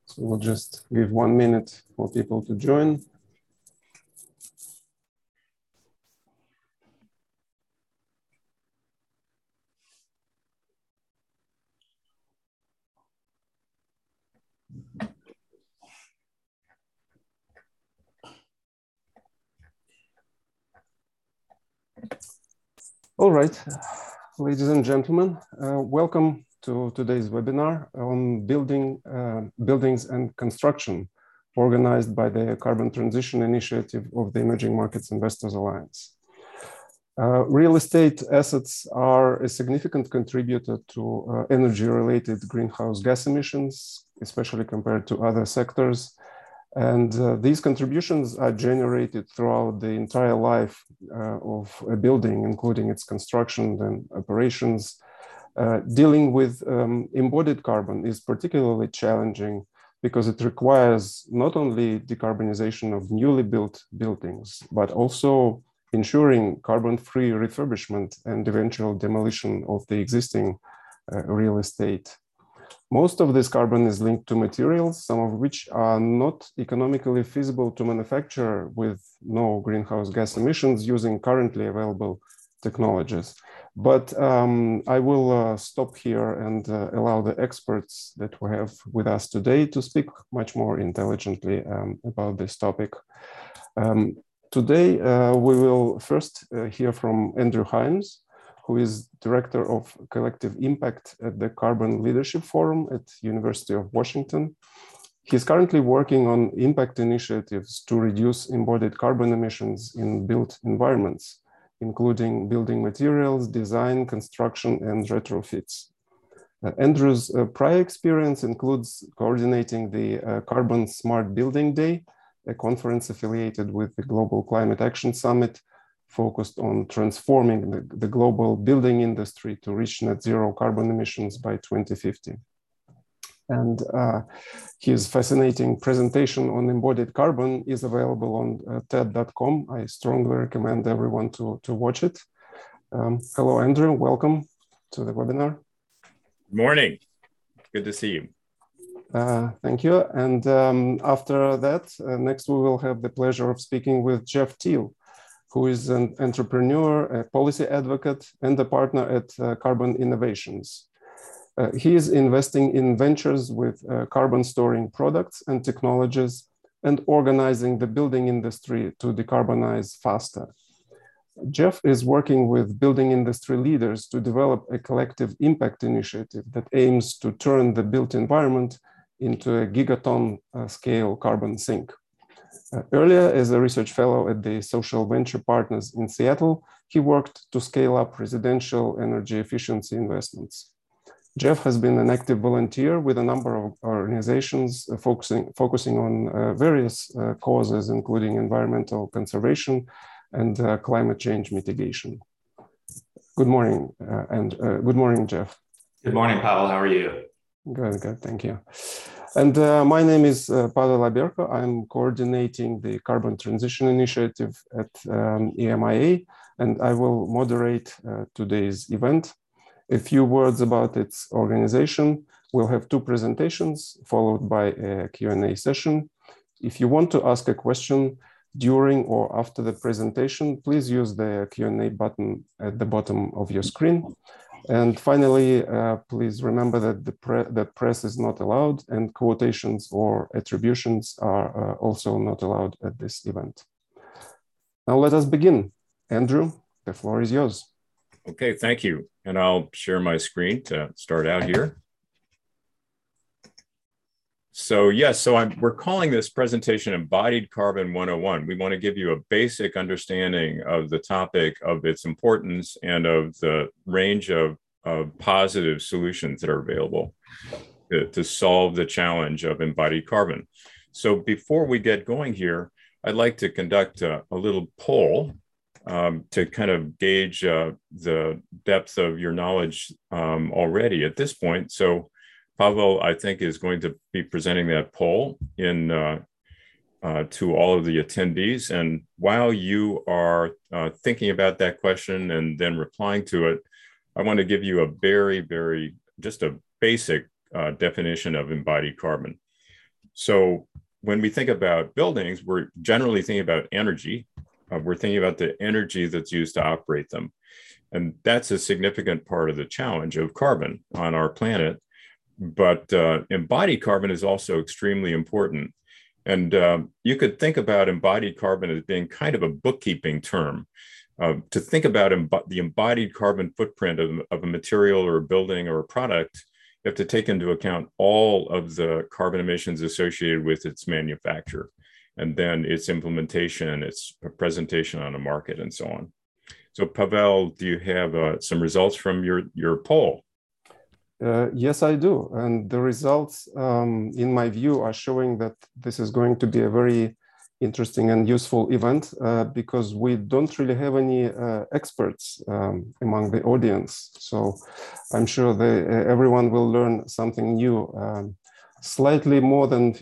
So we'll just give 1 minute for people to join. All right, ladies and gentlemen, welcome to today's webinar on buildings and construction, organized by the Carbon Transition Initiative of the Emerging Markets Investors Alliance. Real estate assets are a significant contributor to energy-related greenhouse gas emissions, especially compared to other sectors. And these contributions are generated throughout the entire life of a building, including its construction and operations. Dealing with embodied carbon is particularly challenging because it requires not only decarbonization of newly built buildings, but also ensuring carbon-free refurbishment and eventual demolition of the existing real estate. Most of this carbon is linked to materials, some of which are not economically feasible to manufacture with no greenhouse gas emissions using currently available technologies. But I will stop here and allow the experts that we have with us today to speak much more intelligently about this topic. Today, we will first hear from Andrew Hyams, who is Director of Collective Impact at the Carbon Leadership Forum at University of Washington. He's currently working on impact initiatives to reduce embodied carbon emissions in built environments, including building materials, design, construction, and retrofits. Andrew's prior experience includes coordinating the Carbon Smart Building Day, a conference affiliated with the Global Climate Action Summit, focused on transforming the global building industry to reach net zero carbon emissions by 2050. And his fascinating presentation on embodied carbon is available on TED.com. I strongly recommend everyone to watch it. Hello, Andrew, welcome to the webinar. Good morning, good to see you. Thank you. And after that, next we will have the pleasure of speaking with Jeff Teal, who is an entrepreneur, a policy advocate, and a partner at Carbon Innovations. He is investing in ventures with carbon storing products and technologies and organizing the building industry to decarbonize faster. Jeff is working with building industry leaders to develop a collective impact initiative that aims to turn the built environment into a gigaton scale carbon sink. Earlier, as a research fellow at the Social Venture Partners in Seattle, he worked to scale up residential energy efficiency investments. Jeff has been an active volunteer with a number of organizations focusing on various causes, including environmental conservation and climate change mitigation. Good morning, good morning, Jeff. Good morning, Pavel. How are you? Good, thank you. And my name is Pavel Aberko. I'm coordinating the Carbon Transition Initiative at EMIA, and I will moderate today's event. A few words about its organization. We'll have two presentations followed by a Q&A session. If you want to ask a question during or after the presentation, please use the Q&A button at the bottom of your screen. And finally, please remember that the press is not allowed and quotations or attributions are also not allowed at this event. Now let us begin. Andrew, the floor is yours. Okay, thank you. And I'll share my screen to start out here. So yes, we're calling this presentation Embodied Carbon 101. We want to give you a basic understanding of the topic, of its importance, and of the range of positive solutions that are available to solve the challenge of embodied carbon. So before we get going here, I'd like to conduct a little poll to kind of gauge the depth of your knowledge already at this point. So Pavel, I think, is going to be presenting that poll to all of the attendees. And while you are thinking about that question and then replying to it, I want to give you a just a basic definition of embodied carbon. So when we think about buildings, we're generally thinking about energy. We're thinking about the energy that's used to operate them. And that's a significant part of the challenge of carbon on our planet. But embodied carbon is also extremely important. And you could think about embodied carbon as being kind of a bookkeeping term. To think about the embodied carbon footprint of a material or a building or a product, you have to take into account all of the carbon emissions associated with its manufacture, and then its implementation, its presentation on a market, and so on. So Pavel, do you have some results from your poll? Yes, I do. And the results, in my view, are showing that this is going to be a very interesting and useful event because we don't really have any experts among the audience. So I'm sure everyone will learn something new. Slightly more than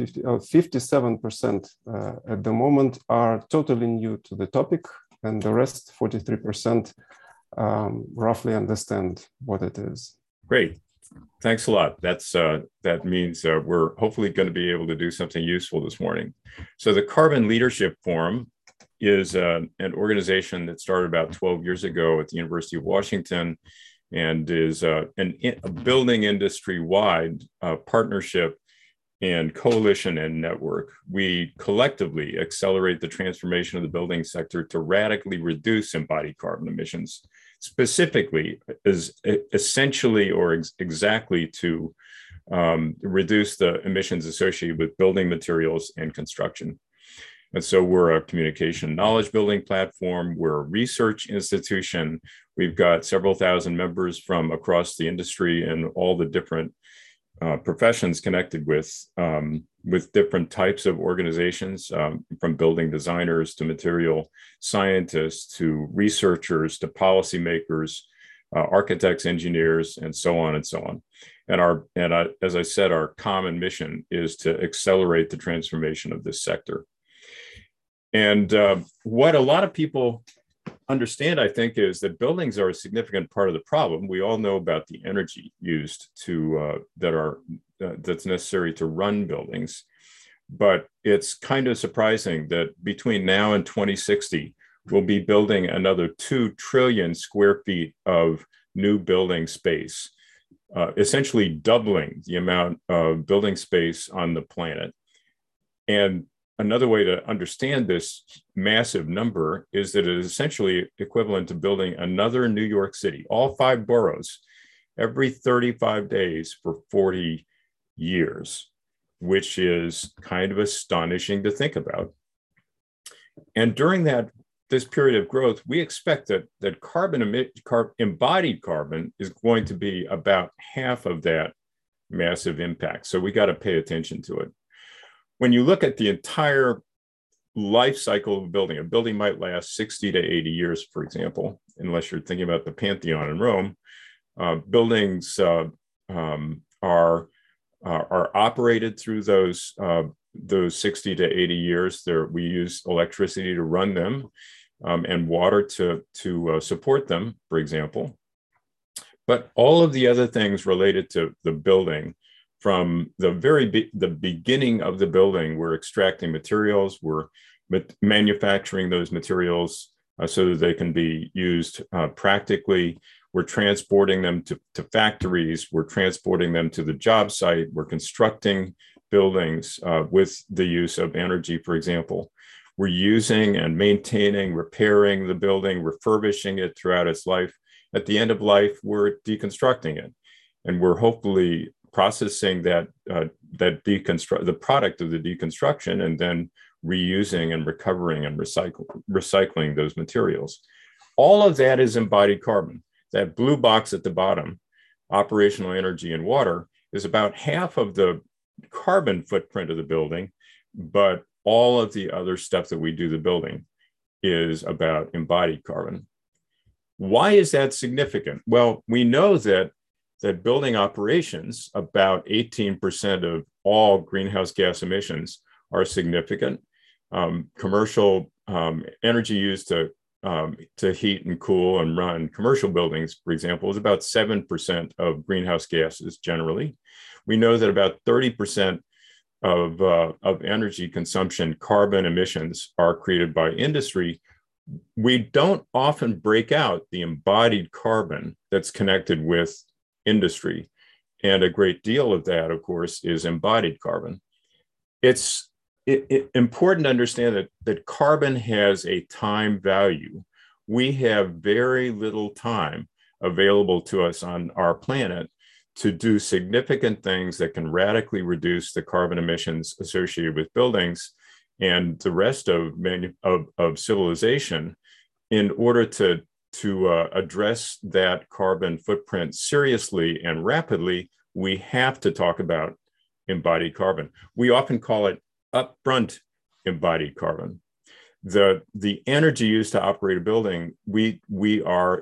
57% at the moment are totally new to the topic, and the rest, 43%, roughly understand what it is. Great. Thanks a lot. That means we're hopefully going to be able to do something useful this morning. So the Carbon Leadership Forum is an organization that started about 12 years ago at the University of Washington and is a building industry-wide partnership and coalition and network. We collectively accelerate the transformation of the building sector to radically reduce embodied carbon emissions, specifically is essentially or exactly to reduce the emissions associated with building materials and construction. And so we're a communication knowledge building platform. We're a research institution. We've got several thousand members from across the industry and all the different professions connected with different types of organizations, from building designers to material scientists to researchers to policymakers, architects, engineers, and so on and so on. And as I said, our common mission is to accelerate the transformation of this sector. And what a lot of people understand, I think, is that buildings are a significant part of the problem. We all know about the energy used that's necessary to run buildings, but it's kind of surprising that between now and 2060, we'll be building another 2 trillion square feet of new building space, essentially doubling the amount of building space on the planet. And another way to understand this massive number is that it is essentially equivalent to building another New York City, all 5 boroughs, every 35 days for 40 years, which is kind of astonishing to think about. And during this period of growth, we expect that embodied carbon is going to be about half of that massive impact. So we got to pay attention to it. When you look at the entire life cycle of a building might last 60 to 80 years, for example, unless you're thinking about the Pantheon in Rome. Buildings are operated through those 60 to 80 years. We use electricity to run them and water to support them, for example. But all of the other things related to the building, from the beginning of the building, we're extracting materials, we're manufacturing those materials so that they can be used practically. We're transporting them to factories, we're transporting them to the job site, we're constructing buildings with the use of energy, for example. We're using and maintaining, repairing the building, refurbishing it throughout its life. At the end of life, we're deconstructing it. And we're hopefully processing the product of the deconstruction and then reusing and recovering and recycling those materials. All of that is embodied carbon. That blue box at the bottom, operational energy and water, is about half of the carbon footprint of the building, but all of the other stuff that we do the building is about embodied carbon. Why is that significant? Well, we know that building operations, about 18% of all greenhouse gas emissions, are significant. Commercial energy used to heat and cool and run commercial buildings, for example, is about 7% of greenhouse gases generally. We know that about 30% of energy consumption, carbon emissions are created by industry, we don't often break out the embodied carbon that's connected with industry. And a great deal of that, of course, is embodied carbon. It's important to understand that carbon has a time value. We have very little time available to us on our planet to do significant things that can radically reduce the carbon emissions associated with buildings and the rest of civilization. In order to address that carbon footprint seriously and rapidly, we have to talk about embodied carbon. We often call it upfront embodied carbon. The energy used to operate a building, we're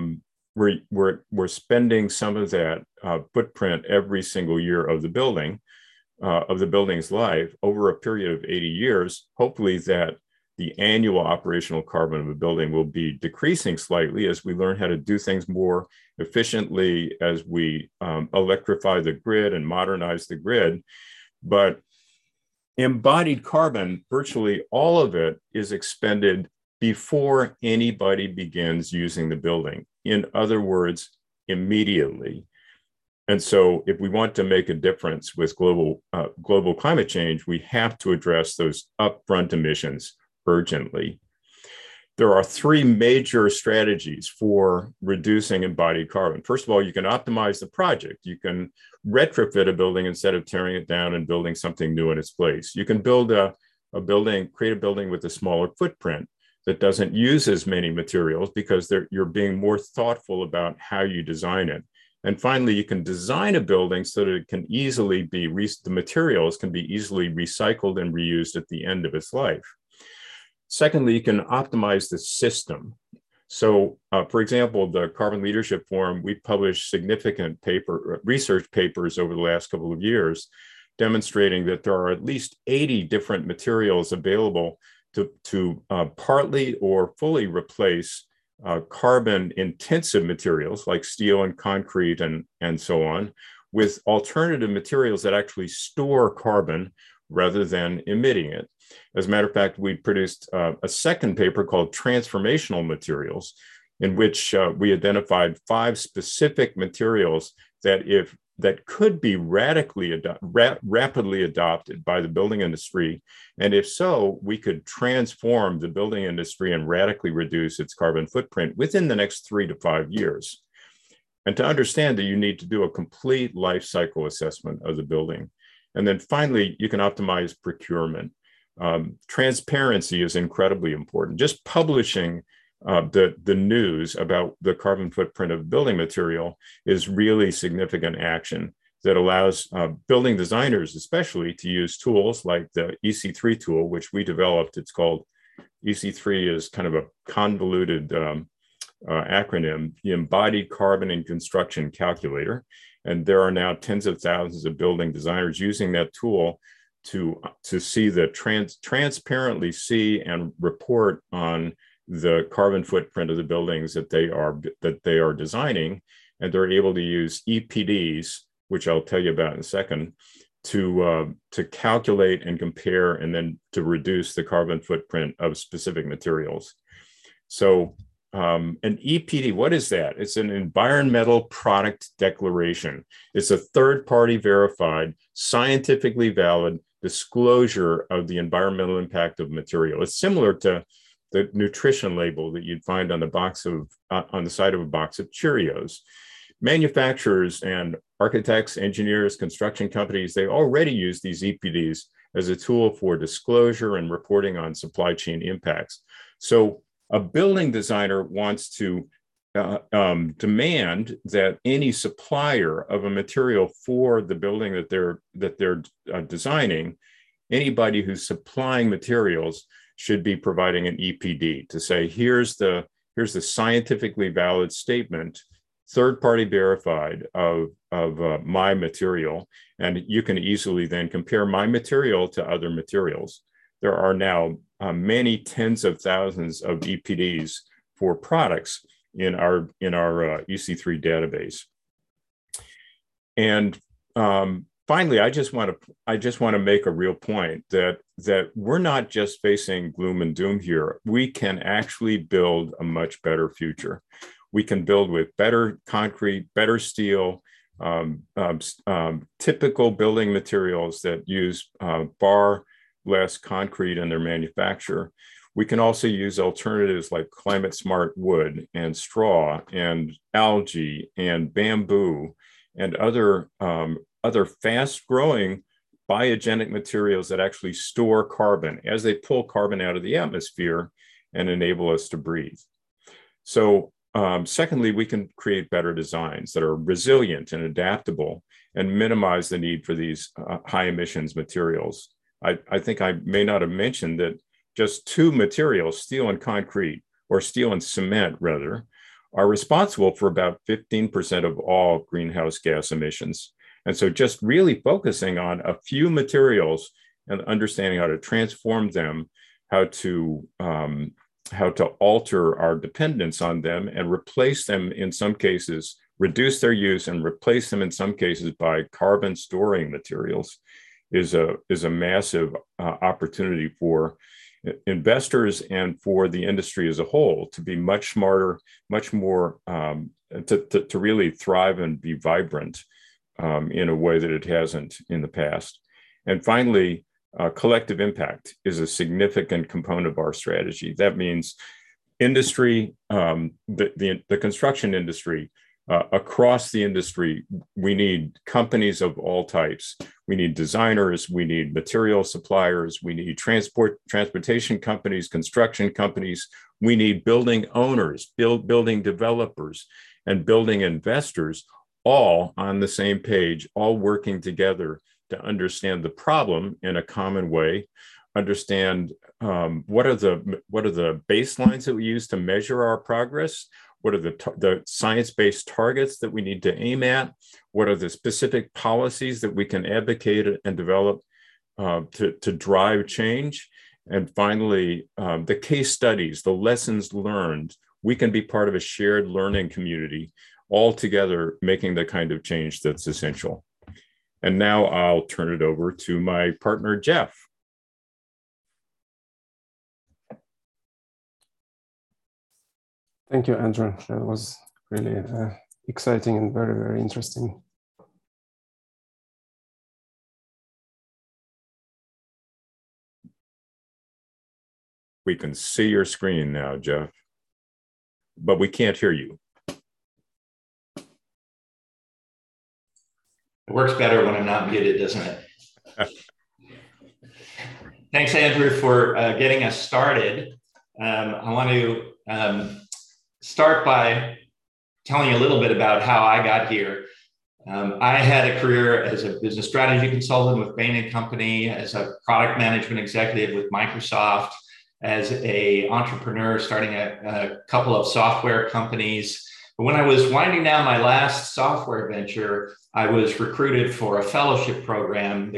spending some of that footprint every single year of the building's life over a period of 80 years. Hopefully that the annual operational carbon of a building will be decreasing slightly as we learn how to do things more efficiently, as we electrify the grid and modernize the grid. But embodied carbon, virtually all of it is expended before anybody begins using the building. In other words, immediately. And so if we want to make a difference with global climate change, we have to address those upfront emissions urgently. There are three major strategies for reducing embodied carbon. First of all, you can optimize the project. You can retrofit a building instead of tearing it down and building something new in its place. You can build create a building with a smaller footprint that doesn't use as many materials because you're being more thoughtful about how you design it. And finally, you can design a building so that it can easily the materials can be easily recycled and reused at the end of its life. Secondly, you can optimize the system. So, for example, the Carbon Leadership Forum, we published significant research papers over the last couple of years demonstrating that there are at least 80 different materials available to partly or fully replace carbon-intensive materials like steel and concrete and so on, with alternative materials that actually store carbon rather than emitting it. As a matter of fact, we produced a second paper called Transformational Materials, in which we identified 5 specific materials that could be rapidly adopted by the building industry. And if so, we could transform the building industry and radically reduce its carbon footprint within the next 3 to 5 years. And to understand that, you need to do a complete life cycle assessment of the building. And then finally, you can optimize procurement. Transparency is incredibly important. Just publishing the news about the carbon footprint of building material is really significant action that allows building designers especially to use tools like the EC3 tool, which we developed. It's called EC3, is kind of a convoluted acronym, the Embodied Carbon in Construction Calculator. And there are now tens of thousands of building designers using that tool to see transparently see and report on the carbon footprint of the buildings that they are designing, and they're able to use EPDs, which I'll tell you about in a second, to calculate and compare, and then to reduce the carbon footprint of specific materials. So an EPD, what is that? It's an environmental product declaration. It's a third-party verified, scientifically valid disclosure of the environmental impact of material. It's similar to the nutrition label that you'd find on the side of a box of Cheerios. Manufacturers and architects, engineers, construction companies, they already use these EPDs as a tool for disclosure and reporting on supply chain impacts. So a building designer wants to demand that any supplier of a material for the building that they're designing, anybody who's supplying materials should be providing an EPD to say, here's the scientifically valid statement, third-party verified of my material, and you can easily then compare my material to other materials. There are now many tens of thousands of EPDs for products in our EC3 database. And finally, I just want to make a real point that we're not just facing gloom and doom here. We can actually build a much better future. We can build with better concrete, better steel, typical building materials that use far less concrete in their manufacture. We can also use alternatives like climate smart wood and straw and algae and bamboo and other fast growing biogenic materials that actually store carbon as they pull carbon out of the atmosphere and enable us to breathe. So secondly, we can create better designs that are resilient and adaptable and minimize the need for these high emissions materials. I think I may not have mentioned that just two materials, steel and concrete, or steel and cement rather, are responsible for about 15% of all greenhouse gas emissions. And so just really focusing on a few materials and understanding how to transform them, how to alter our dependence on them and replace them in some cases, reduce their use and replace them in some cases by carbon storing materials is a massive opportunity for investors and for the industry as a whole to be much smarter, much more to really thrive and be vibrant in a way that it hasn't in the past. And finally, collective impact is a significant component of our strategy. That means industry, the construction industry, across the industry, we need companies of all types. We need designers, we need material suppliers, we need transportation companies, construction companies, we need building owners, building developers, and building investors, all on the same page, all working together to understand the problem in a common way, understand what are the baselines that we use to measure our progress, what are the science-based targets that we need to aim at, what are the specific policies that we can advocate and develop to drive change, and finally, the case studies, the lessons learned. We can be part of a shared learning community, all together making the kind of change that's essential. And now I'll turn it over to my partner, Jeff. Thank you, Andrew. That was really exciting and very, very interesting. We can see your screen now, Jeff, but we can't hear you. It works better when I'm not muted, doesn't it? Thanks, Andrew, for getting us started. I want to start by telling you a little bit about how I got here. I had a career as a business strategy consultant with Bain & Company, as a product management executive with Microsoft, as an entrepreneur starting a couple of software companies. But when I was winding down my last software venture, I was recruited for a fellowship program,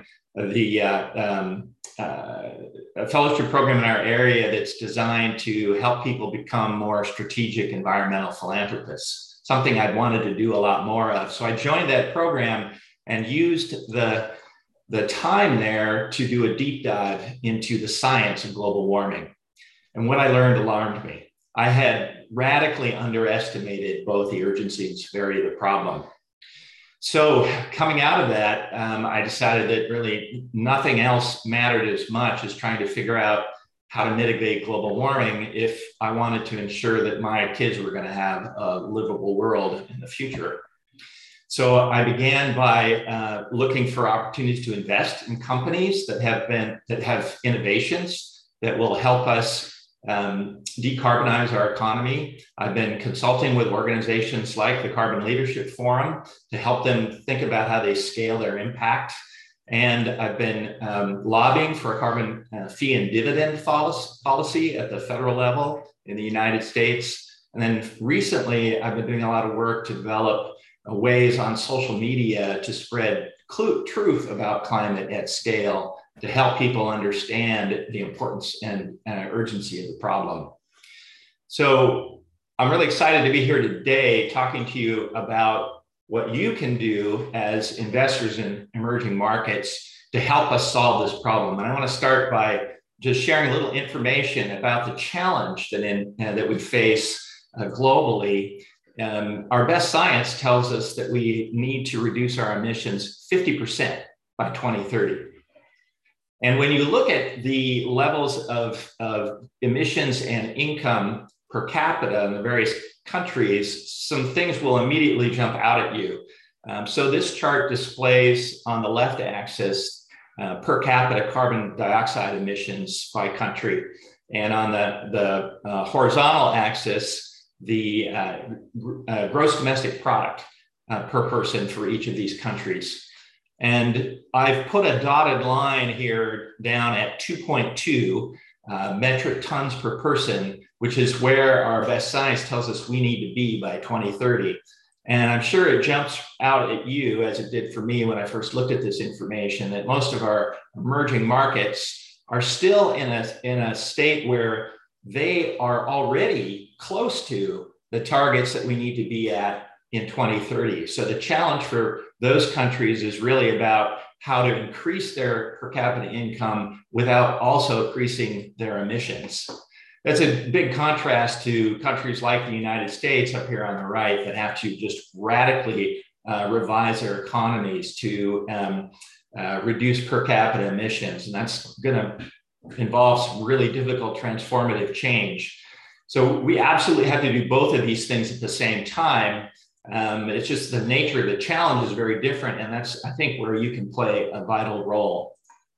a fellowship program in our area that's designed to help people become more strategic environmental philanthropists, something I'd wanted to do a lot more of. So I joined that program and used the time there to do a deep dive into the science of global warming. And what I learned alarmed me. I had radically underestimated both the urgency and severity of the problem. So coming out of that, I decided that really nothing else mattered as much as trying to figure out how to mitigate global warming if I wanted to ensure that my kids were going to have a livable world in the future. So I began by looking for opportunities to invest in companies that have innovations that will help us decarbonize our economy. I've been consulting with organizations like the Carbon Leadership Forum to help them think about how they scale their impact. And I've been lobbying for a carbon fee and dividend policy at the federal level in the United States. And then recently, I've been doing a lot of work to develop ways on social media to spread truth about climate at scale, to help people understand the importance and urgency of the problem. So I'm really excited to be here today talking to you about what you can do as investors in emerging markets to help us solve this problem. And I want to start by just sharing a little information about the challenge that we face globally. Our best science tells us that we need to reduce our emissions 50% by 2030. And when you look at the levels of emissions and income per capita in the various countries, some things will immediately jump out at you. So this chart displays on the left axis per capita carbon dioxide emissions by country. And on the horizontal axis, the gross domestic product per person for each of these countries. And I've put a dotted line here down at 2.2 metric tons per person, which is where our best science tells us we need to be by 2030. And I'm sure it jumps out at you, as it did for me when I first looked at this information, that most of our emerging markets are still in a state where they are already close to the targets that we need to be at in 2030. So the challenge for those countries is really about how to increase their per capita income without also increasing their emissions. That's a big contrast to countries like the United States up here on the right that have to just radically revise their economies to reduce per capita emissions. And that's going to involve some really difficult transformative change. So we absolutely have to do both of these things at the same time. It's just the nature of the challenge is very different. And that's, I think, where you can play a vital role.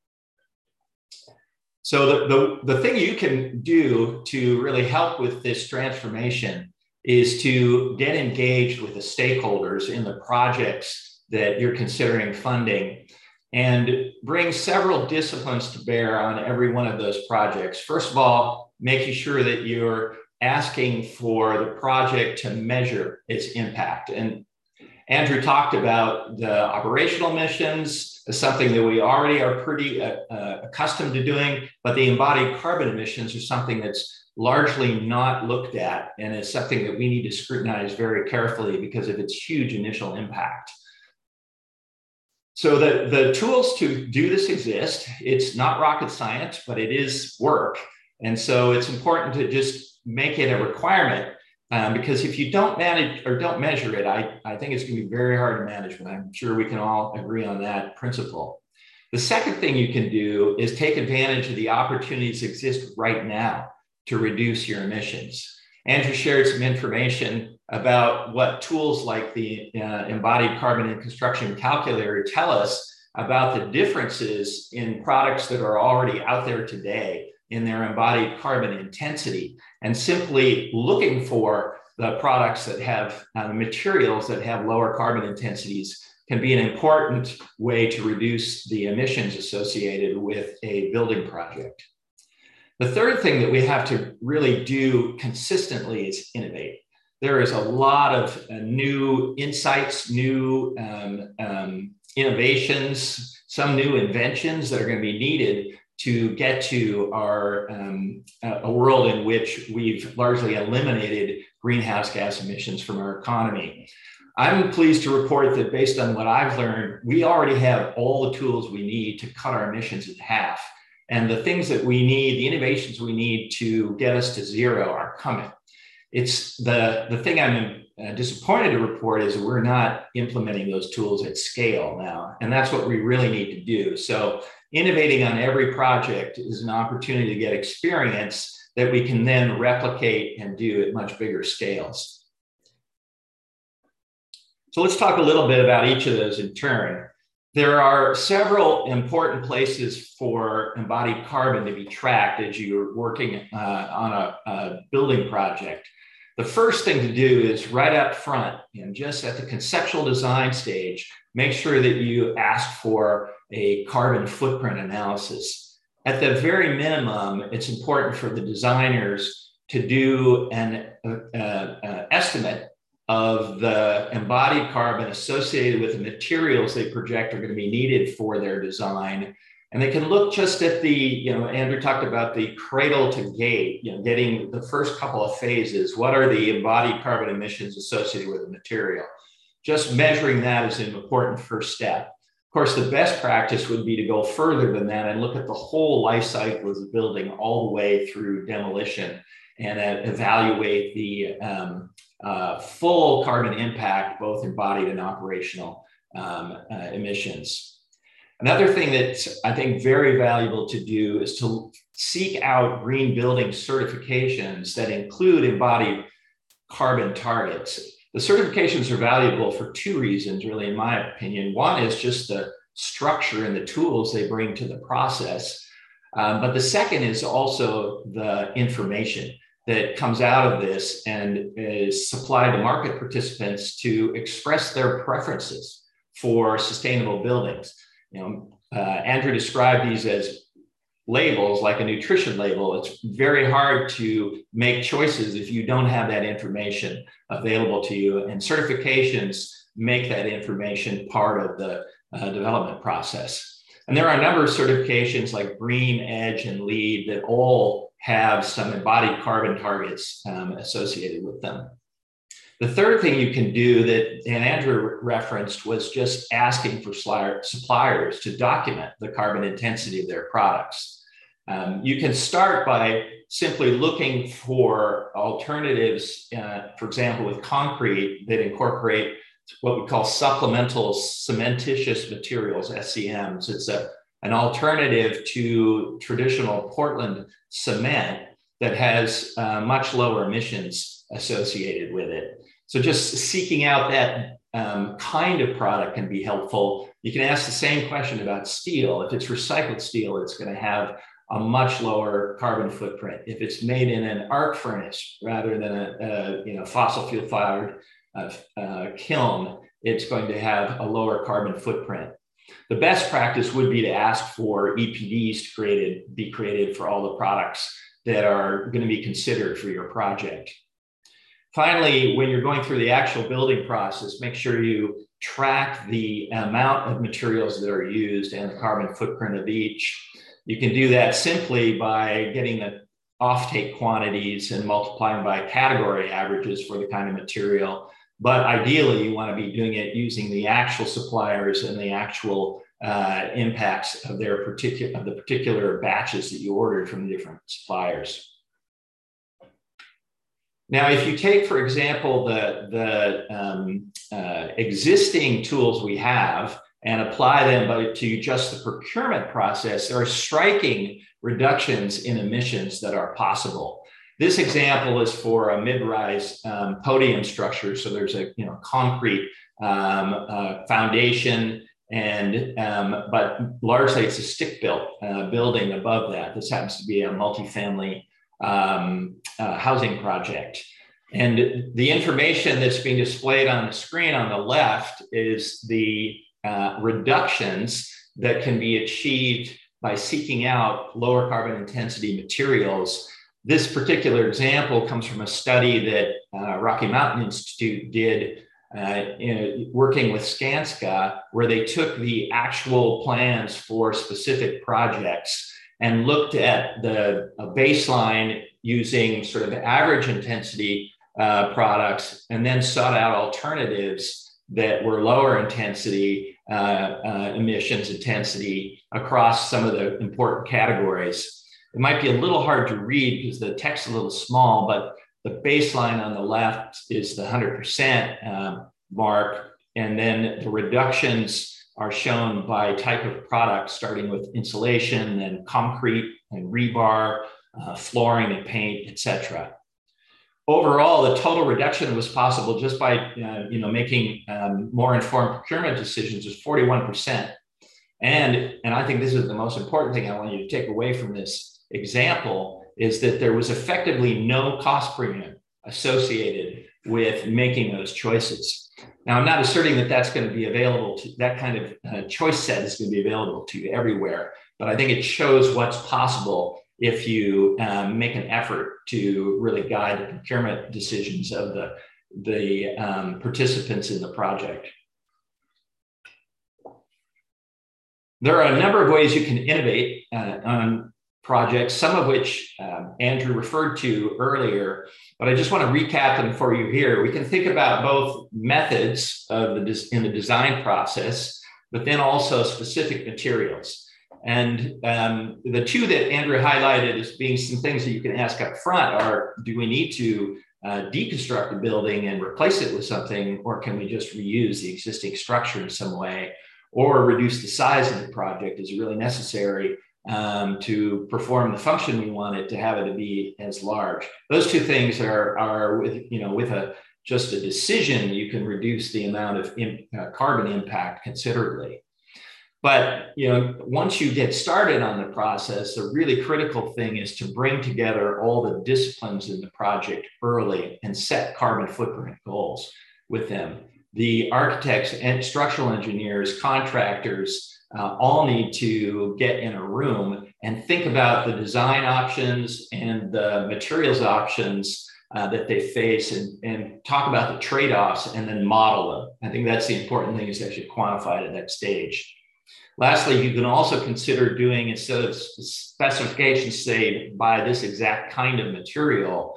So the thing you can do to really help with this transformation is to get engaged with the stakeholders in the projects that you're considering funding and bring several disciplines to bear on every one of those projects. First of all, making sure that you're asking for the project to measure its impact. And Andrew talked about the operational emissions as something that we already are pretty accustomed to doing, but the embodied carbon emissions are something that's largely not looked at and is something that we need to scrutinize very carefully because of its huge initial impact. So the tools to do this exist. It's not rocket science, but it is work. And so it's important to just make it a requirement. Because if you don't manage or don't measure it, I think it's going to be very hard to manage, but I'm sure we can all agree on that principle. The second thing you can do is take advantage of the opportunities that exist right now to reduce your emissions. Andrew shared some information about what tools like the embodied carbon in construction calculator tell us about the differences in products that are already out there today in their embodied carbon intensity, and simply looking for the products that have materials that have lower carbon intensities can be an important way to reduce the emissions associated with a building project. The third thing that we have to really do consistently is innovate. There is a lot of new insights, new innovations, some new inventions that are going to be needed to get to our a world in which we've largely eliminated greenhouse gas emissions from our economy. I'm pleased to report that based on what I've learned, we already have all the tools we need to cut our emissions in half. And the things that we need, the innovations we need to get us to zero are coming. It's the thing I'm disappointed to report is that we're not implementing those tools at scale now. And that's what we really need to do. So innovating on every project is an opportunity to get experience that we can then replicate and do at much bigger scales. So let's talk a little bit about each of those in turn. There are several important places for embodied carbon to be tracked as you're working on a building project. The first thing to do is right up front and just at the conceptual design stage, make sure that you ask for a carbon footprint analysis. At the very minimum, it's important for the designers to do an estimate of the embodied carbon associated with the materials they project are going to be needed for their design. And they can look just at the, Andrew talked about the cradle to gate, getting the first couple of phases. What are the embodied carbon emissions associated with the material? just measuring that is an important first step. Of course, the best practice would be to go further than that and look at the whole life cycle of the building all the way through demolition and evaluate the full carbon impact, both embodied and operational emissions. Another thing that's, I think, very valuable to do is to seek out green building certifications that include embodied carbon targets. The certifications are valuable for two reasons, really, in my opinion. One is just the structure and the tools they bring to the process. But the second is also the information that comes out of this and is supplied to market participants to express their preferences for sustainable buildings. Andrew described these as labels, like a nutrition label. It's very hard to make choices if you don't have that information available to you, and certifications make that information part of the development process. And there are a number of certifications like BREEAM, EDGE, and LEED that all have some embodied carbon targets associated with them. The third thing you can do that Andrew referenced was just asking for suppliers to document the carbon intensity of their products. You can start by simply looking for alternatives, for example, with concrete that incorporate what we call supplemental cementitious materials, SCMs. It's an alternative to traditional Portland cement that has much lower emissions associated with it. So just seeking out that kind of product can be helpful. You can ask the same question about steel. If it's recycled steel, it's going to have a much lower carbon footprint. If it's made in an arc furnace rather than a fossil fuel fired kiln, it's going to have a lower carbon footprint. The best practice would be to ask for EPDs to be created for all the products that are going to be considered for your project. Finally, when you're going through the actual building process, make sure you track the amount of materials that are used and the carbon footprint of each. You can do that simply by getting the offtake quantities and multiplying by category averages for the kind of material. But ideally, you want to be doing it using the actual suppliers and the actual impacts of the particular batches that you ordered from the different suppliers. Now, if you take, for example, the existing tools we have and apply them to just the procurement process, there are striking reductions in emissions that are possible. This example is for a mid-rise podium structure. So there's a concrete foundation, but largely it's a stick-built building above that. This happens to be a multifamily housing project. And the information that's being displayed on the screen on the left is the reductions that can be achieved by seeking out lower carbon intensity materials. This particular example comes from a study that Rocky Mountain Institute did working with Skanska, where they took the actual plans for specific projects and looked at the baseline using sort of average intensity products, and then sought out alternatives that were lower intensity emissions intensity across some of the important categories. It might be a little hard to read because the text is a little small, but the baseline on the left is the 100% mark, and then the reductions are shown by type of product, starting with insulation, then concrete and rebar, flooring and paint, etc. Overall, the total reduction was possible just by making more informed procurement decisions is 41%. And I think this is the most important thing I want you to take away from this example is that there was effectively no cost premium associated with making those choices. Now, I'm not asserting that that's going to be available to that kind of choice set is going to be available to you everywhere, but I think it shows what's possible if you make an effort to really guide the procurement decisions of the participants in the project. There are a number of ways you can innovate on projects, some of which Andrew referred to earlier, but I just want to recap them for you here. We can think about both methods of in the design process, but then also specific materials. And the two that Andrew highlighted as being some things that you can ask up front are, do we need to deconstruct the building and replace it with something, or can we just reuse the existing structure in some way, or reduce the size of the project? Is it really necessary to perform the function we want it to have it to be as large? Those two things are with, with just a decision, you can reduce the amount of carbon impact considerably. But once you get started on the process, the really critical thing is to bring together all the disciplines in the project early and set carbon footprint goals with them. The architects and structural engineers, contractors, all need to get in a room and think about the design options and the materials options that they face, and talk about the trade-offs and then model them. I think that's the important thing, is actually quantified at that stage. Lastly, you can also consider doing, instead of specifications, say, buy this exact kind of material,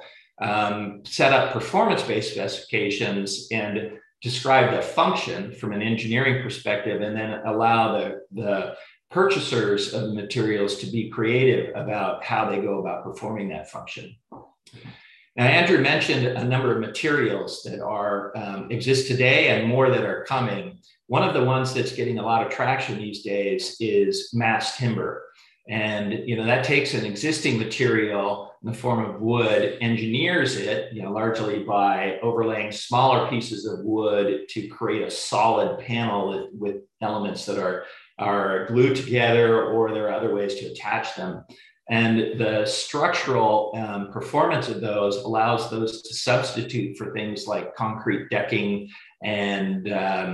set up performance-based specifications and describe the function from an engineering perspective, and then allow the purchasers of the materials to be creative about how they go about performing that function. Now, Andrew mentioned a number of materials that exist today and more that are coming. One of the ones that's getting a lot of traction these days is mass timber. And that takes an existing material in the form of wood, engineers it, largely by overlaying smaller pieces of wood to create a solid panel with elements that are glued together, or there are other ways to attach them. And the structural performance of those allows those to substitute for things like concrete decking and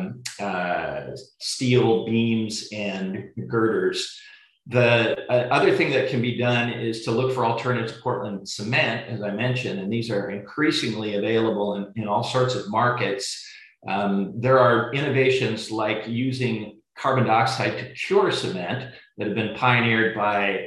steel beams and girders. The other thing that can be done is to look for alternatives to Portland cement, as I mentioned, and these are increasingly available in all sorts of markets. There are innovations like using carbon dioxide to cure cement that have been pioneered by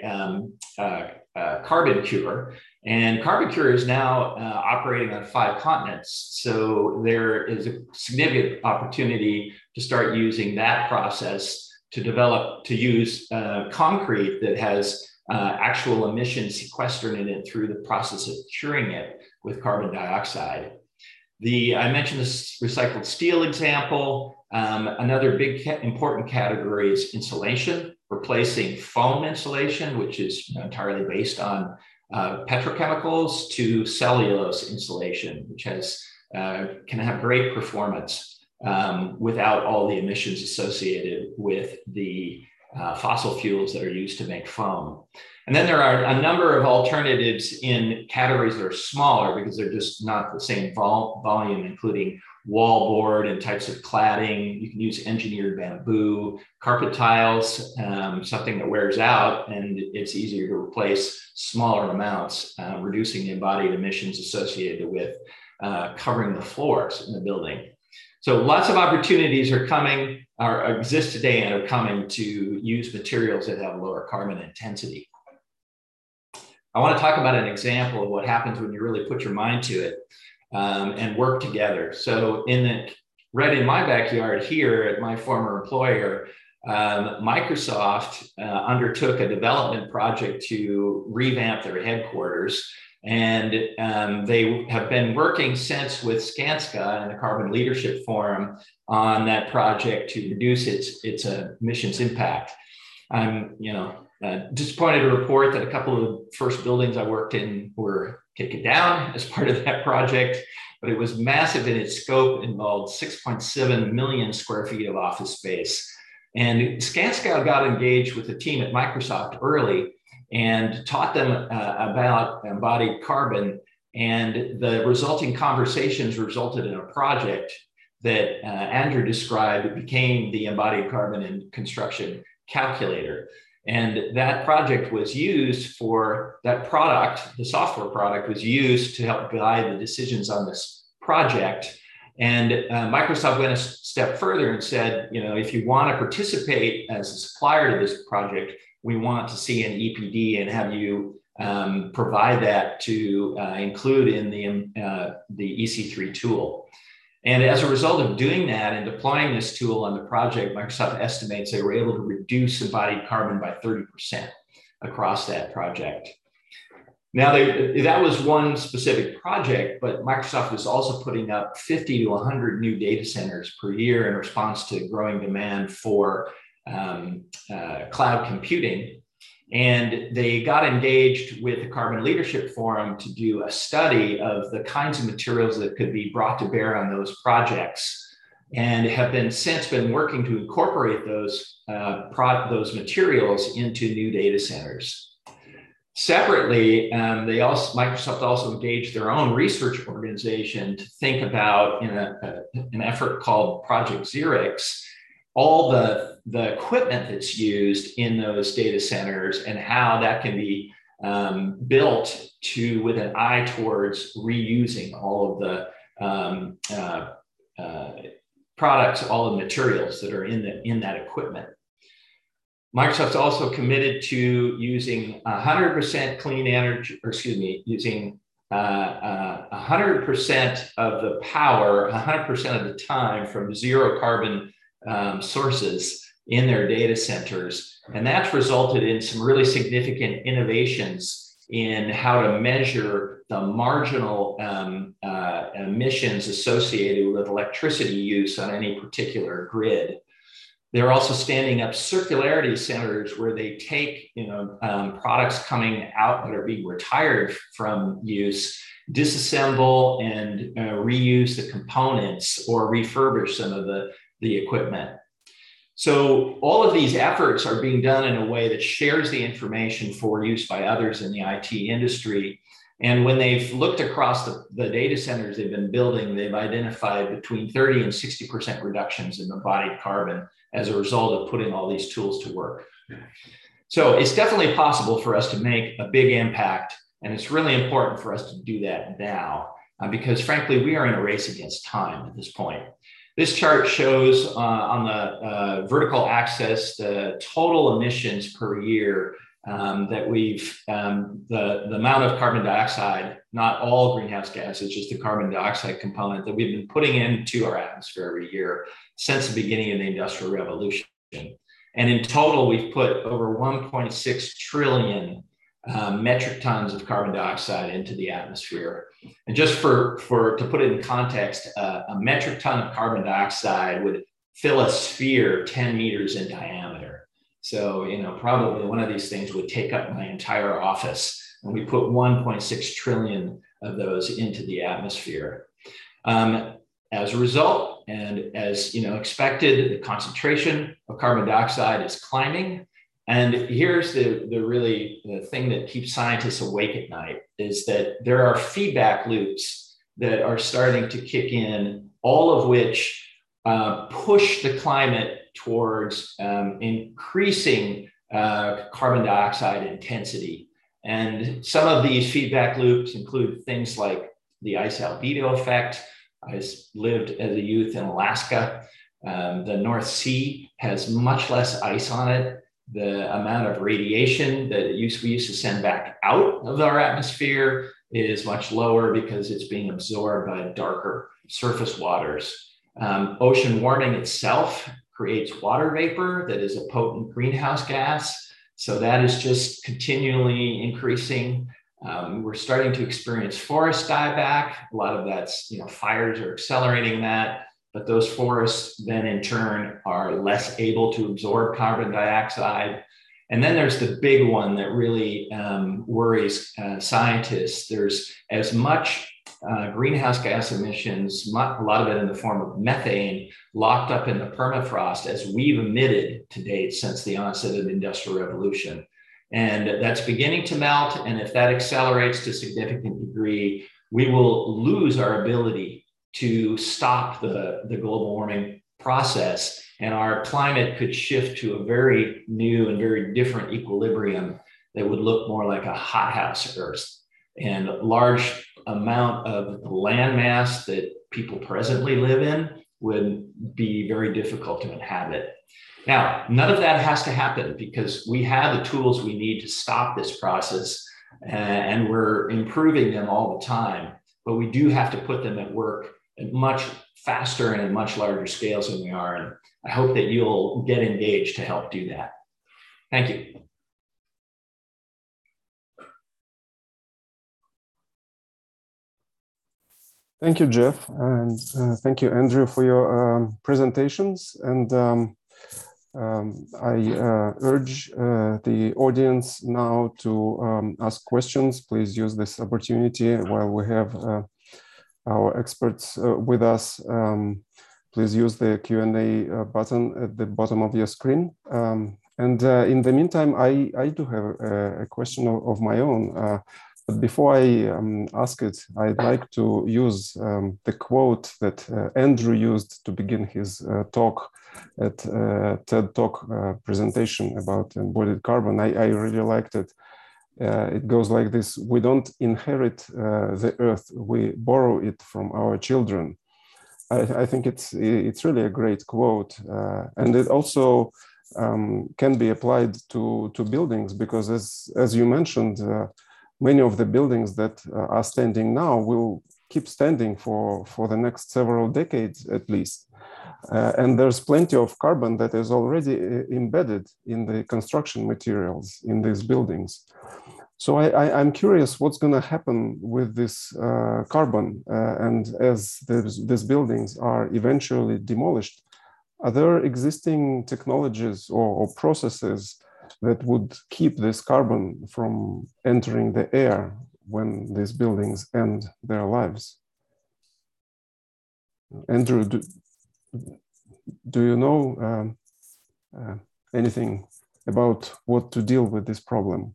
Carbon Cure. And Carbon Cure is now operating on 5 continents. So there is a significant opportunity to start using that process to use concrete that has actual emissions sequestered in it through the process of curing it with carbon dioxide. I mentioned this recycled steel example. Another big important category is insulation, replacing foam insulation, which is entirely based on petrochemicals, to cellulose insulation, which can have great performance without all the emissions associated with the fossil fuels that are used to make foam. And then there are a number of alternatives in categories that are smaller because they're just not the same volume, including wallboard and types of cladding. You can use engineered bamboo, carpet tiles, something that wears out, and it's easier to replace smaller amounts, reducing the embodied emissions associated with covering the floors in the building. So lots of opportunities are coming, or exist today and are coming, to use materials that have lower carbon intensity. I want to talk about an example of what happens when you really put your mind to it and work together. So right in my backyard here at my former employer, Microsoft undertook a development project to revamp their headquarters. And they have been working since with Skanska and the Carbon Leadership Forum on that project to reduce its emissions impact. I'm disappointed to report that a couple of the first buildings I worked in were taken down as part of that project, but it was massive in its scope, involved 6.7 million square feet of office space. And Skanska got engaged with the team at Microsoft early and taught them about embodied carbon, and the resulting conversations resulted in a project that Andrew described. It became the Embodied Carbon in Construction Calculator. And that project was used for that product, the software product was used to help guide the decisions on this project. And Microsoft went a step further and said, if you want to participate as a supplier to this project, we want to see an EPD and have you provide that to include in the EC3 tool. And as a result of doing that and deploying this tool on the project, Microsoft estimates they were able to reduce embodied carbon by 30% across that project. Now, that was one specific project, but Microsoft was also putting up 50 to 100 new data centers per year in response to growing demand for cloud computing. And they got engaged with the Carbon Leadership Forum to do a study of the kinds of materials that could be brought to bear on those projects, and have since been working to incorporate those materials into new data centers. Separately, Microsoft also engaged their own research organization to think about, in an effort called Project Xerix, all the equipment that's used in those data centers and how that can be built with an eye towards reusing all of the products, all the materials that are in that equipment. Microsoft's also committed to using 100% clean energy, using 100% of the power, 100% of the time from zero carbon sources in their data centers. And that's resulted in some really significant innovations in how to measure the marginal emissions associated with electricity use on any particular grid. They're also standing up circularity centers where they take products coming out that are being retired from use, disassemble and reuse the components or refurbish some of the equipment. So all of these efforts are being done in a way that shares the information for use by others in the IT industry. And when they've looked across the data centers they've been building, they've identified between 30 and 60% reductions in embodied carbon as a result of putting all these tools to work. So it's definitely possible for us to make a big impact. And it's really important for us to do that now, because frankly, we are in a race against time at this point. This chart shows on the vertical axis the total emissions per year that the amount of carbon dioxide, not all greenhouse gases, just the carbon dioxide component that we've been putting into our atmosphere every year since the beginning of the Industrial Revolution. And in total, we've put over 1.6 trillion metric tons of carbon dioxide into the atmosphere. And just to put it in context, a metric ton of carbon dioxide would fill a sphere 10 meters in diameter. So, probably one of these things would take up my entire office, and we put 1.6 trillion of those into the atmosphere. As a result, and as expected, the concentration of carbon dioxide is climbing. And here's the thing that keeps scientists awake at night, is that there are feedback loops that are starting to kick in, all of which push the climate towards increasing carbon dioxide intensity. And some of these feedback loops include things like the ice albedo effect. I lived as a youth in Alaska. The North Sea has much less ice on it. The amount of radiation that we used to send back out of our atmosphere is much lower because it's being absorbed by darker surface waters. Ocean warming itself creates water vapor that is a potent greenhouse gas. So that is just continually increasing. We're starting to experience forest dieback. A lot of that's, fires are accelerating that. But those forests then in turn are less able to absorb carbon dioxide. And then there's the big one that really worries scientists. There's as much greenhouse gas emissions, a lot of it in the form of methane, locked up in the permafrost as we've emitted to date since the onset of the Industrial Revolution. And that's beginning to melt. And if that accelerates to a significant degree, we will lose our ability to stop the global warming process, and our climate could shift to a very new and very different equilibrium that would look more like a hothouse Earth. And a large amount of the land mass that people presently live in would be very difficult to inhabit. Now, none of that has to happen because we have the tools we need to stop this process, and we're improving them all the time, but we do have to put them at work at much faster and at much larger scales than we are. And I hope that you'll get engaged to help do that. Thank you. Thank you, Jeff, and thank you, Andrew, for your presentations. And I urge the audience now to ask questions. Please use this opportunity while we have our experts with us. Please use the Q&A button at the bottom of your screen. And in the meantime, I do have a question of my own. But before I ask it, I'd like to use the quote that Andrew used to begin his talk at TED Talk presentation about embodied carbon. I really liked it. It goes like this: we don't inherit the earth, we borrow it from our children. I think it's really a great quote. And it also can be applied to buildings, because as you mentioned, many of the buildings that are standing now will keep standing for the next several decades at least. And there's plenty of carbon that is already embedded in the construction materials in these buildings. So I'm curious what's going to happen with this carbon, and as these buildings are eventually demolished, are there existing technologies or processes that would keep this carbon from entering the air when these buildings end their lives? Andrew, do you know anything about what to deal with this problem?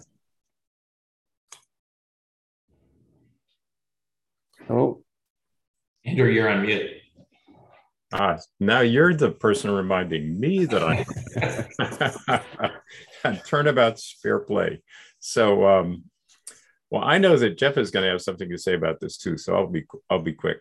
Hello? Andrew, you're on mute. Now you're the person reminding me that I turnabout's fair play. So, well, I know that Jeff is going to have something to say about this too, so I'll be quick.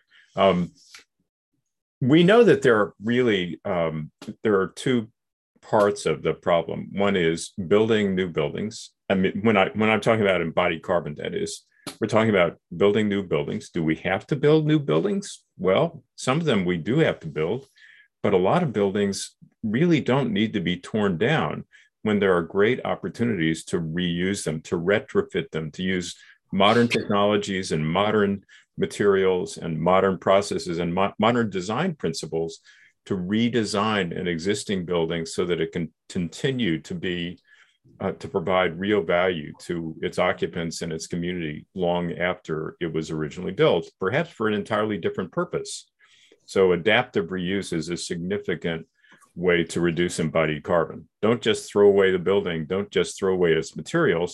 We know that there are really there are two parts of the problem. One is building new buildings. I mean, when I'm talking about embodied carbon, that is, we're talking about building new buildings. Do we have to build new buildings? Well, some of them we do have to build, but a lot of buildings really don't need to be torn down when there are great opportunities to reuse them, to retrofit them, to use modern technologies and modern materials and modern processes and modern design principles to redesign an existing building so that it can continue to be to provide real value to its occupants and its community long after it was originally built, perhaps for an entirely different purpose. So adaptive reuse is a significant way to reduce embodied carbon. Don't just throw away the building, don't just throw away its materials,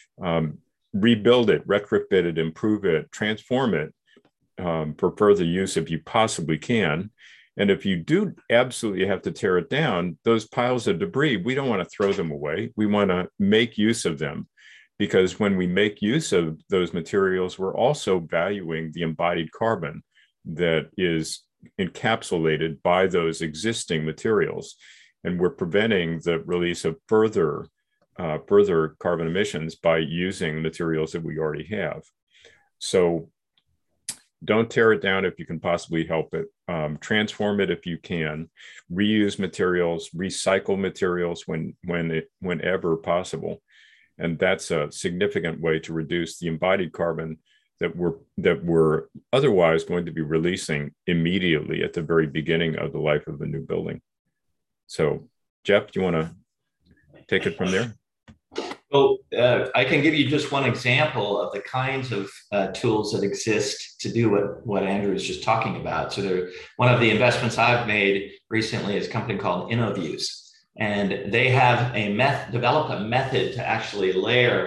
rebuild it, retrofit it, improve it, transform it for further use if you possibly can. And if you do absolutely have to tear it down, those piles of debris, we don't want to throw them away. We want to make use of them, because when we make use of those materials, we're also valuing the embodied carbon that is encapsulated by those existing materials. And we're preventing the release of further carbon emissions by using materials that we already have. So don't tear it down if you can possibly help it. Transform it if you can. Reuse materials, recycle materials whenever possible. And that's a significant way to reduce the embodied carbon that we're otherwise going to be releasing immediately at the very beginning of the life of a new building. So, Jeff, do you want to take it from there? Well, I can give you just one example of the kinds of tools that exist to do what Andrew was just talking about. So one of the investments I've made recently is a company called InnoViews, and they have developed a method to actually layer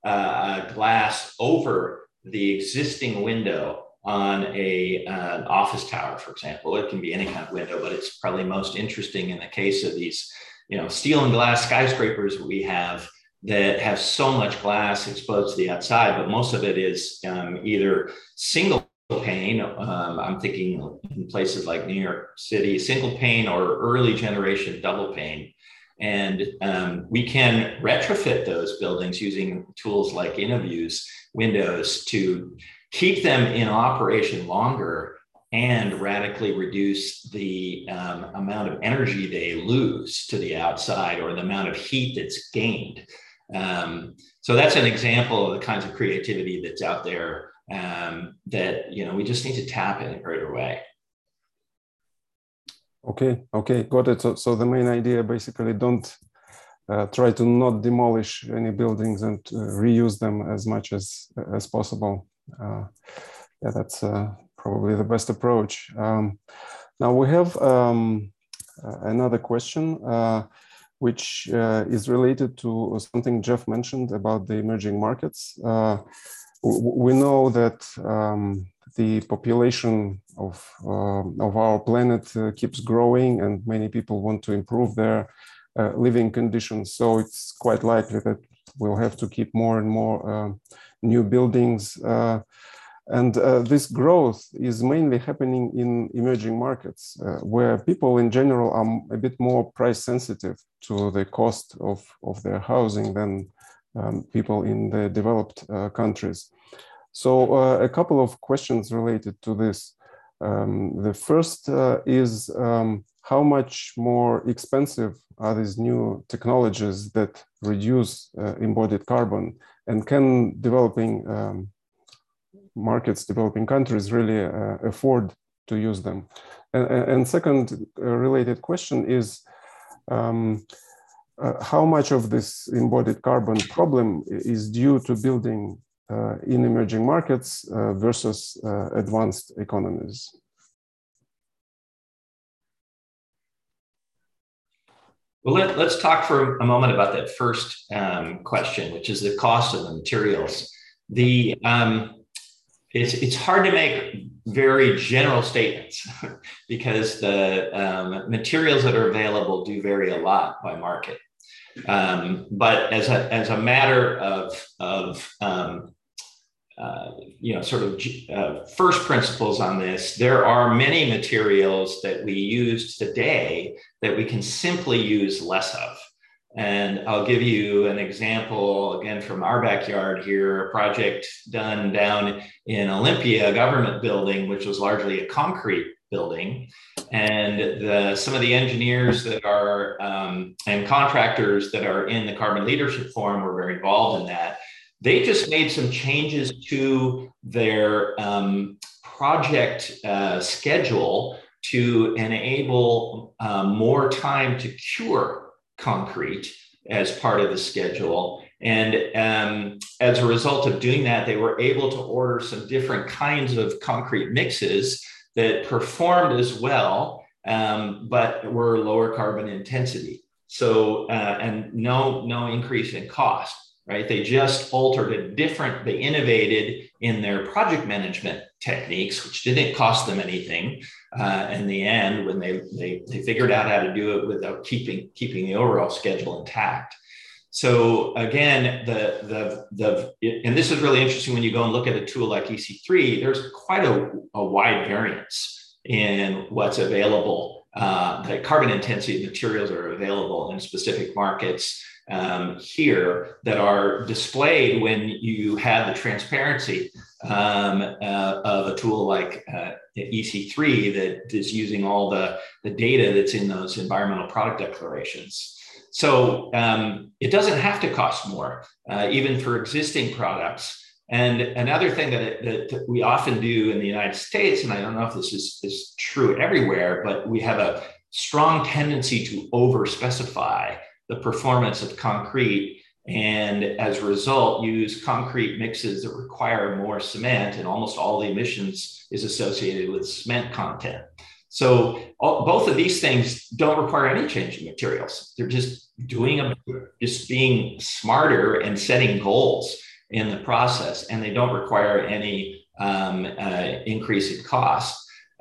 glass over the existing window on an office tower, for example. It can be any kind of window, but it's probably most interesting in the case of these, steel and glass skyscrapers we have that have so much glass exposed to the outside, but most of it is either single pane. I'm thinking in places like New York City, single pane or early generation double pane. And we can retrofit those buildings using tools like InnoView's windows to keep them in operation longer and radically reduce the amount of energy they lose to the outside or the amount of heat that's gained. So that's an example of the kinds of creativity that's out there that we just need to tap in a greater way. Okay, got it. So the main idea basically, don't try to not demolish any buildings and reuse them as much as possible. Yeah, that's probably the best approach. Now we have another question, which is related to something Jeff mentioned about the emerging markets. We know that the population of our planet keeps growing, and many people want to improve their living conditions. So it's quite likely that we'll have to keep more and more new buildings. And this growth is mainly happening in emerging markets, where people in general are a bit more price sensitive to the cost of their housing than people in the developed countries. So a couple of questions related to this. The first is how much more expensive are these new technologies that reduce embodied carbon, and can developing markets, developing countries really afford to use them? And second related question is how much of this embodied carbon problem is due to building in emerging markets versus advanced economies? Well, let's talk for a moment about that first question, which is the cost of the materials. It's hard to make very general statements because the materials that are available do vary a lot by market. But as a matter of first principles on this, there are many materials that we use today that we can simply use less of. And I'll give you an example, again, from our backyard here, a project done down in Olympia, a government building, which was largely a concrete building. And some of the engineers that are, and contractors that are in the Carbon Leadership Forum were very involved in that. They just made some changes to their project schedule to enable more time to cure concrete as part of the schedule. And as a result of doing that, they were able to order some different kinds of concrete mixes that performed as well, but were lower carbon intensity. So, and no increase in cost, right? They just altered they innovated in their project management techniques, which didn't cost them anything in the end when they figured out how to do it without keeping the overall schedule intact. So again, and this is really interesting when you go and look at a tool like EC3, there's quite a wide variance in what's available. The carbon intensity materials are available in specific markets here that are displayed when you have the transparency of a tool like EC3 that is using all the data that's in those environmental product declarations. So it doesn't have to cost more, even for existing products. And another thing that we often do in the United States, and I don't know if this is true everywhere, but we have a strong tendency to over-specify the performance of concrete, and as a result, use concrete mixes that require more cement, and almost all the emissions is associated with cement content. So both of these things don't require any change in materials. They're just being smarter and setting goals in the process, and they don't require any increase in cost.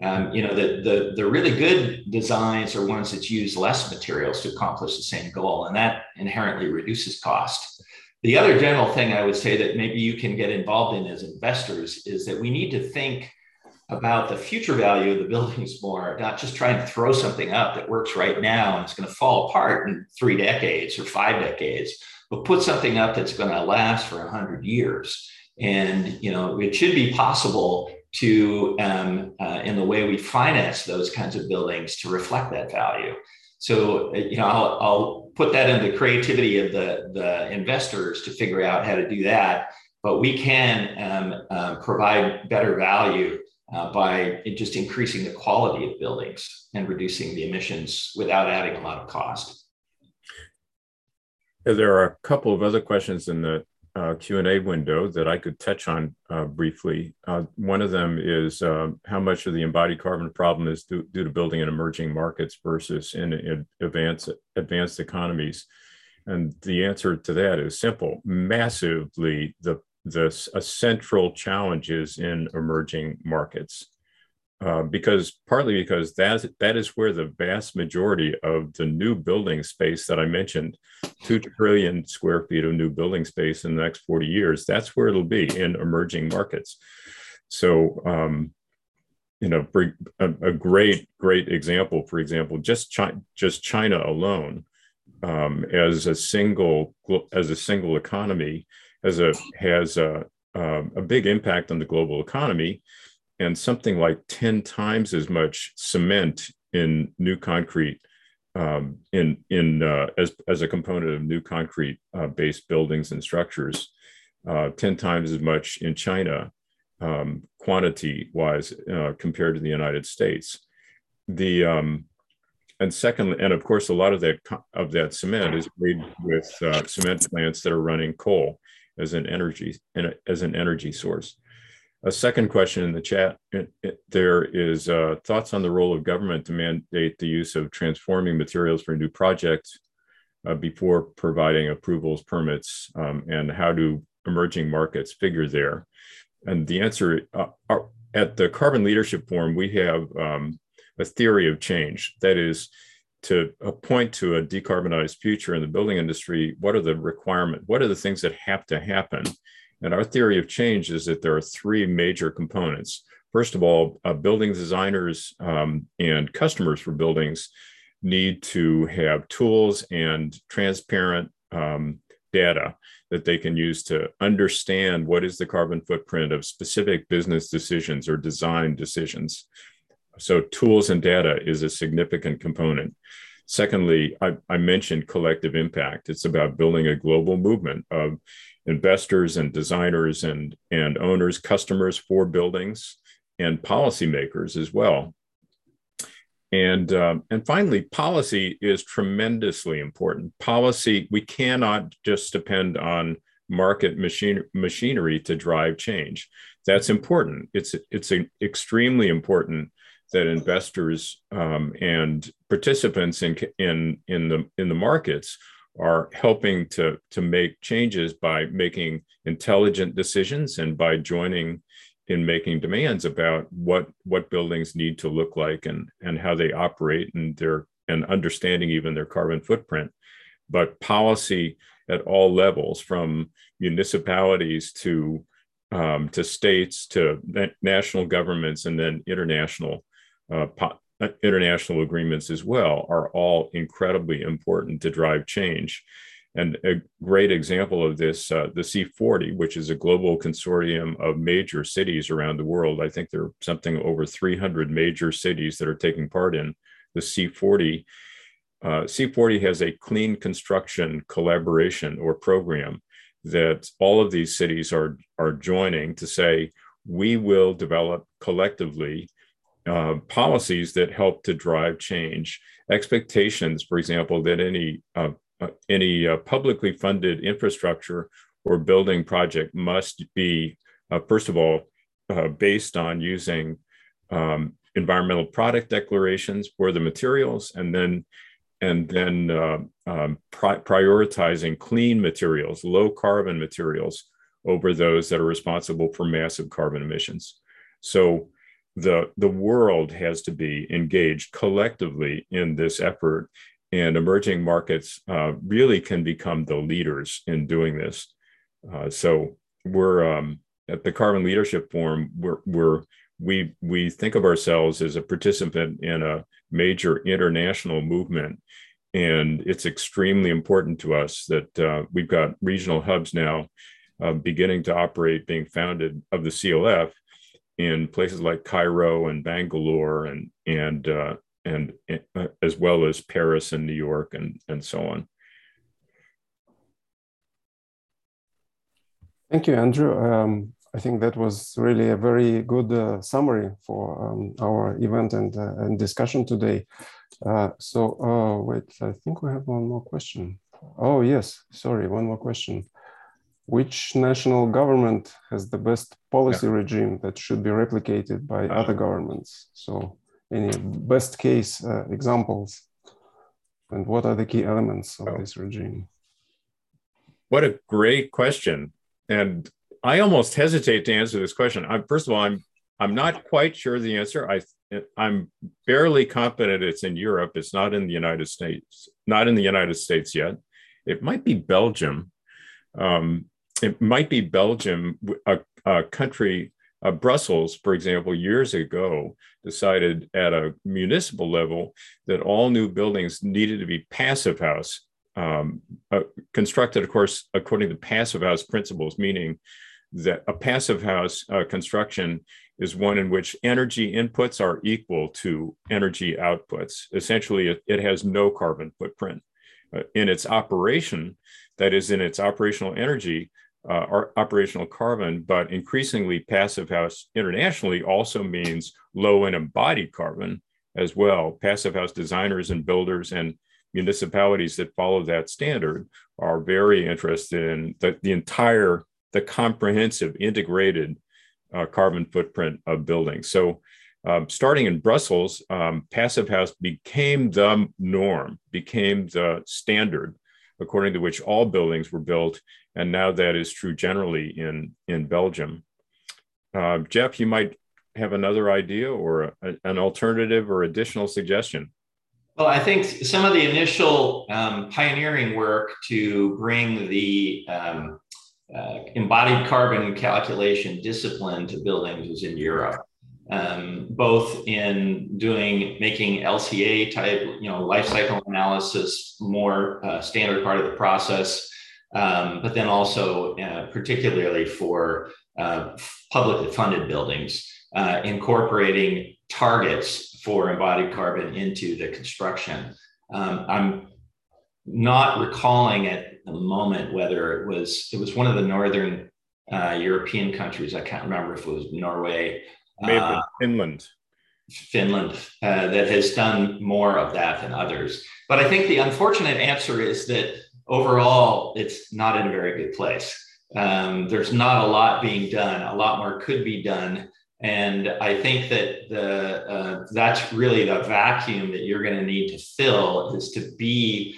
The really good designs are ones that use less materials to accomplish the same goal, and that inherently reduces cost. The other general thing I would say that maybe you can get involved in as investors is that we need to think about the future value of the buildings more, not just trying to throw something up that works right now and it's going to fall apart in 3 decades or 5 decades, but put something up that's going to last for 100 years. And, it should be possible to, in the way we finance those kinds of buildings, to reflect that value. So, I'll put that in the creativity of the investors to figure out how to do that. But we can provide better value by just increasing the quality of buildings and reducing the emissions without adding a lot of cost. There are a couple of other questions in the Q&A window that I could touch on briefly. One of them is how much of the embodied carbon problem is due to building in emerging markets versus in advanced economies. And the answer to that is simple. Massively, a central challenge is in emerging markets. Partly because that is where the vast majority of the new building space that I mentioned, 2 trillion square feet of new building space in the next 40 years, that's where it'll be, in emerging markets. So, a great example, for example, just China alone, as a single economy, has a big impact on the global economy. And something like 10 times as much cement in new concrete as a component of new concrete based buildings and structures, 10 times as much in China, quantity wise, compared to the United States. And of course, a lot of that cement is made with cement plants that are running coal as an energy source. A second question in the chat, there is thoughts on the role of government to mandate the use of transforming materials for new projects before providing approvals, permits, and how do emerging markets figure there? And the answer, at the Carbon Leadership Forum, we have a theory of change. That is, to point to a decarbonized future in the building industry, what are the requirements? What are the things that have to happen? And our theory of change is that there are 3 major components. First of all, building designers and customers for buildings need to have tools and transparent data that they can use to understand what is the carbon footprint of specific business decisions or design decisions. So tools and data is a significant component. Secondly, I mentioned collective impact. It's about building a global movement of investors and designers and owners, customers for buildings, and policymakers as well. And finally, policy is tremendously important. Policy, we cannot just depend on market machinery to drive change. That's important. It's extremely important that investors and participants in the markets are helping to make changes by making intelligent decisions and by joining in making demands about what buildings need to look like and how they operate and understanding even their carbon footprint. But policy at all levels, from municipalities to states to national governments and then international agreements as well, are all incredibly important to drive change. And a great example of this, the C40, which is a global consortium of major cities around the world. I think there are something over 300 major cities that are taking part in the C40. C40 has a clean construction collaboration or program that all of these cities are joining to say, we will develop collectively policies that help to drive change. Expectations, for example, that any publicly funded infrastructure or building project must be, first of all, based on using environmental product declarations for the materials, and then prioritizing clean materials, low carbon materials, over those that are responsible for massive carbon emissions. So the world has to be engaged collectively in this effort, and emerging markets really can become the leaders in doing this. So we're at the Carbon Leadership Forum, we think of ourselves as a participant in a major international movement. And it's extremely important to us that we've got regional hubs now beginning to operate, being founded of the CLF in places like Cairo and Bangalore and as well as Paris and New York and so on. Thank you, Andrew. I think that was really a very good summary for our event and discussion today. Wait, I think we have one more question. Oh, yes, sorry, one more question. Which national government has the best policy regime that should be replicated by other governments? So any best case examples, and what are the key elements of this regime? What a great question. And I almost hesitate to answer this question. First of all, I'm not quite sure the answer. I'm barely confident it's in Europe. It's not in the United States. Not in the United States yet. It might be Belgium. It might be Belgium. A country, Brussels, for example, years ago decided at a municipal level that all new buildings needed to be passive house, constructed, of course, according to passive house principles, meaning that a passive house construction is one in which energy inputs are equal to energy outputs. Essentially, it has no carbon footprint. In its operation, that is in its operational energy, or operational carbon, but increasingly passive house internationally also means low and embodied carbon as well. Passive house designers and builders and municipalities that follow that standard are very interested in the comprehensive integrated carbon footprint of buildings. So starting in Brussels, passive house became the norm, became the standard according to which all buildings were built. And now that is true generally in Belgium. Jeff, you might have another idea or an alternative or additional suggestion. Well, I think some of the initial pioneering work to bring the embodied carbon calculation discipline to buildings is in Europe, both in making LCA type, life cycle analysis more standard part of the process, but then also particularly for publicly funded buildings, incorporating targets for embodied carbon into the construction. I'm not recalling at the moment whether it was one of the northern European countries. I can't remember if it was Norway. Maybe Finland. That has done more of that than others. But I think the unfortunate answer is that overall, it's not in a very good place. There's not a lot being done. A lot more could be done. And I think that that's really the vacuum that you're going to need to fill, is to be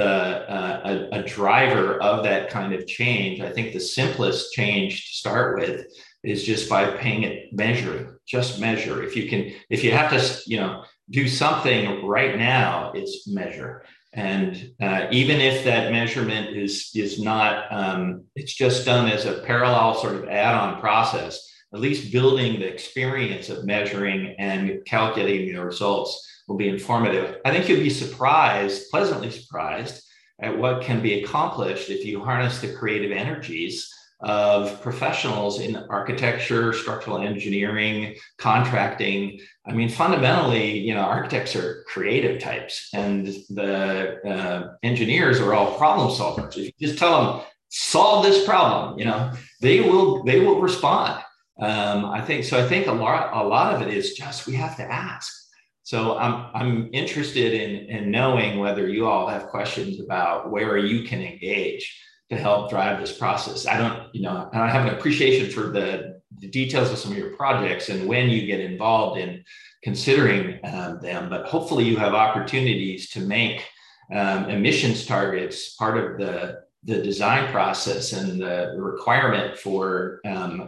a driver of that kind of change. I think the simplest change to start with is just by measuring, just measure. If you have to, do something right now, it's measure. And even if that measurement is not, it's just done as a parallel sort of add-on process, at least building the experience of measuring and calculating the results will be informative. I think you'll be pleasantly surprised at what can be accomplished if you harness the creative energies of professionals in architecture, structural engineering, contracting. I mean, fundamentally, architects are creative types, and the engineers are all problem solvers. If you just tell them, solve this problem, they will respond. I think a lot of it is just, we have to ask. So I'm interested in knowing whether you all have questions about where you can engage to help drive this process. I have an appreciation for the details of some of your projects and when you get involved in considering them, but hopefully you have opportunities to make emissions targets part of the design process and the requirement for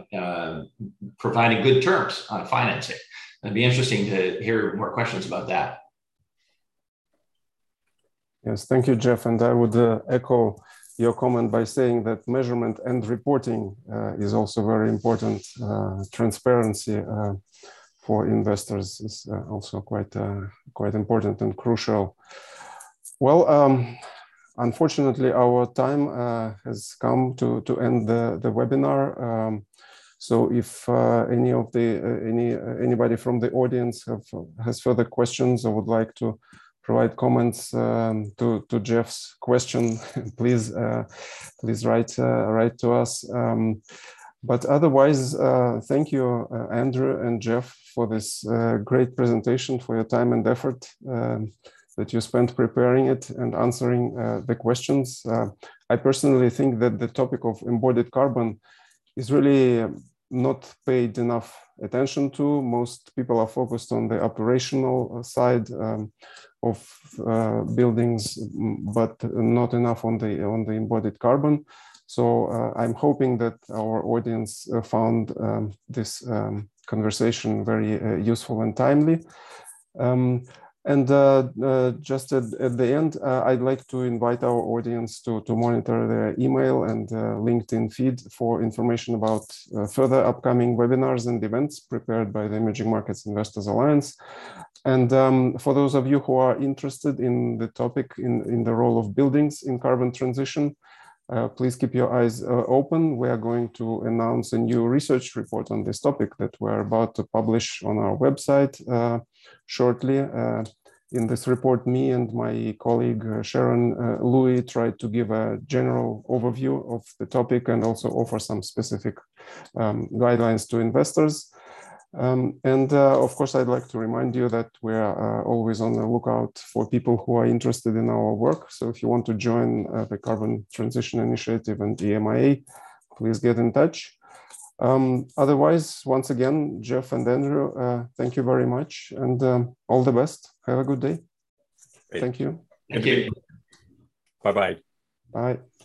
providing good terms on financing. It'd be interesting to hear more questions about that. Yes, thank you, Jeff. And I would echo your comment by saying that measurement and reporting is also very important. Transparency for investors is also quite important and crucial. Well, unfortunately, our time has come to end the webinar. So if anybody from the audience has further questions or would like to provide comments to Jeff's question, please write to us. But otherwise, thank you, Andrew and Jeff, for this great presentation, for your time and effort that you spent preparing it and answering the questions. I personally think that the topic of embodied carbon is really not paid enough attention to. Most people are focused on the operational side of buildings, but not enough on the embodied carbon. So I'm hoping that our audience found this conversation very useful and timely. Just at the end, I'd like to invite our audience to monitor their email and LinkedIn feed for information about further upcoming webinars and events prepared by the Emerging Markets Investors Alliance. And for those of you who are interested in the topic, in the role of buildings in carbon transition, please keep your eyes open. We are going to announce a new research report on this topic that we're about to publish on our website shortly. In this report, me and my colleague Sharon Louis tried to give a general overview of the topic and also offer some specific guidelines to investors. Of course, I'd like to remind you that we're always on the lookout for people who are interested in our work. So if you want to join the Carbon Transition Initiative and EMIA, please get in touch. Otherwise, once again, Jeff and Andrew, thank you very much and all the best. Have a good day. Great. Thank you. Thank you. Bye-bye. Bye.